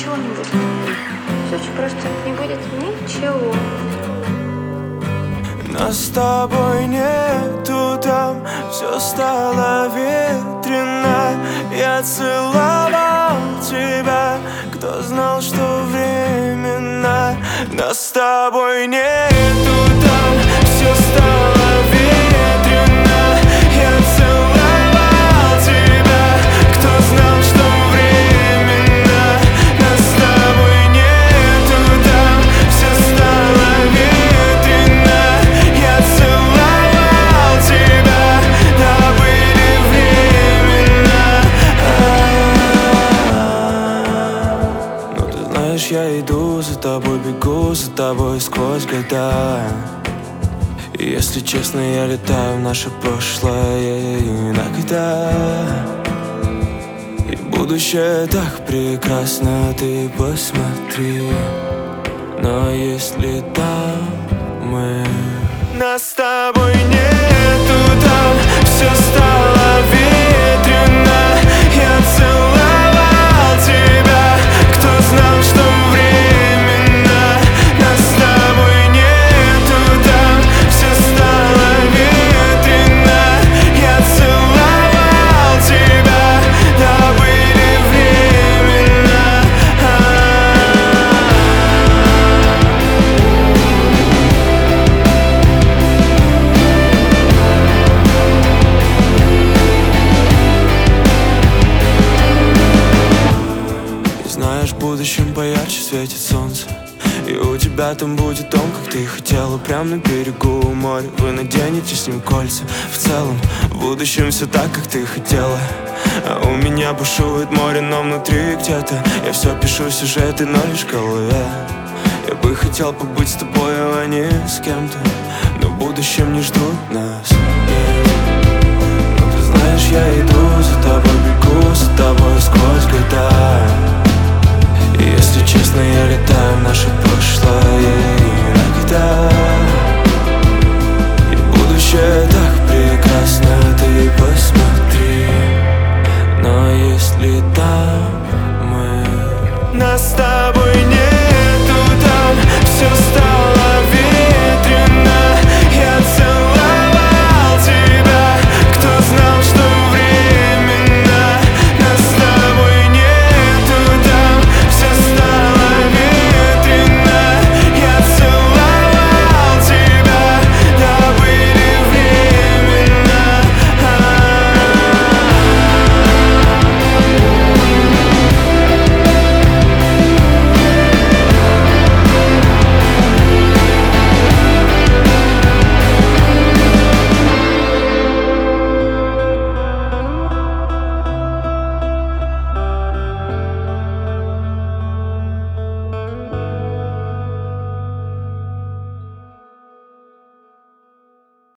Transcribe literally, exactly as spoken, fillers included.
чего-нибудь. Все очень просто, не будет ничего. Нас с тобой нету там, все стало ветрено. Я целовал тебя, кто знал, что временно. Нас с тобой нету там, все стало ветрено. Я целовал тебя, кто знал, что временно. Нас с тобой нету там, все стало ветрено. Я целовал тебя, да были времена. Но ты знаешь, я иду за тобой, бегу за тобой сквозь года. И если честно, я летаю в наше прошлое иногда. И будущее так прекрасно, ты посмотри. Но если там мы, нас с тобой нету там, все стало ветрено. Я целовал тебя, кто знал, что временно. Нас с тобой нету там, все стало ветрено. Я целовал тебя, да были времена. Знаешь, в будущем поярче светит солнце, и у тебя там будет дом, как ты хотела, прям на берегу моря. Вы наденете с ним кольца. В целом, в будущем все так, как ты хотела. А у меня бушует море, но внутри где-то я все пишу сюжеты, но лишь в голове. Я бы хотел побыть с тобой, а не с кем-то, но в будущем не ждут нас.